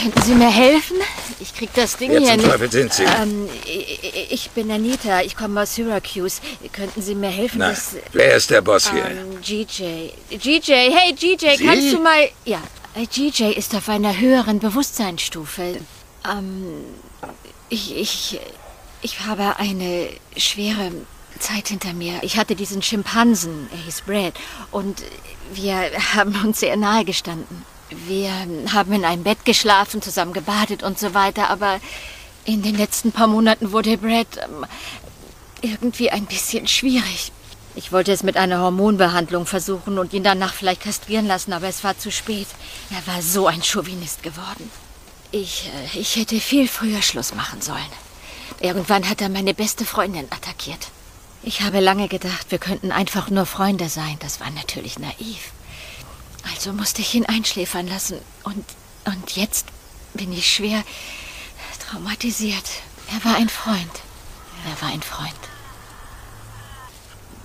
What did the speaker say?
Könnten Sie mir helfen? Ich krieg das Ding Wer hier zum nicht. Teufel sind Sie? Ich bin Anita. Ich komme aus Syracuse. Könnten Sie mir helfen? Nein. Wer ist der Boss hier? GJ. GJ, hey GJ, Sie? kannst du mal... Ja, GJ ist auf einer höheren Bewusstseinsstufe. Ich habe eine schwere Zeit hinter mir. Ich hatte diesen Schimpansen, er hieß Brad, und wir haben uns sehr nahe gestanden. Wir haben in einem Bett geschlafen, zusammen gebadet und so weiter, aber in den letzten paar Monaten wurde Brad irgendwie ein bisschen schwierig. Ich wollte es mit einer Hormonbehandlung versuchen und ihn danach vielleicht kastrieren lassen, aber es war zu spät. Er war so ein Chauvinist geworden. Ich hätte viel früher Schluss machen sollen. Irgendwann hat er meine beste Freundin attackiert. Ich habe lange gedacht, wir könnten einfach nur Freunde sein. Das war natürlich naiv. Also musste ich ihn einschläfern lassen. Und jetzt bin ich schwer traumatisiert. Er war ein Freund.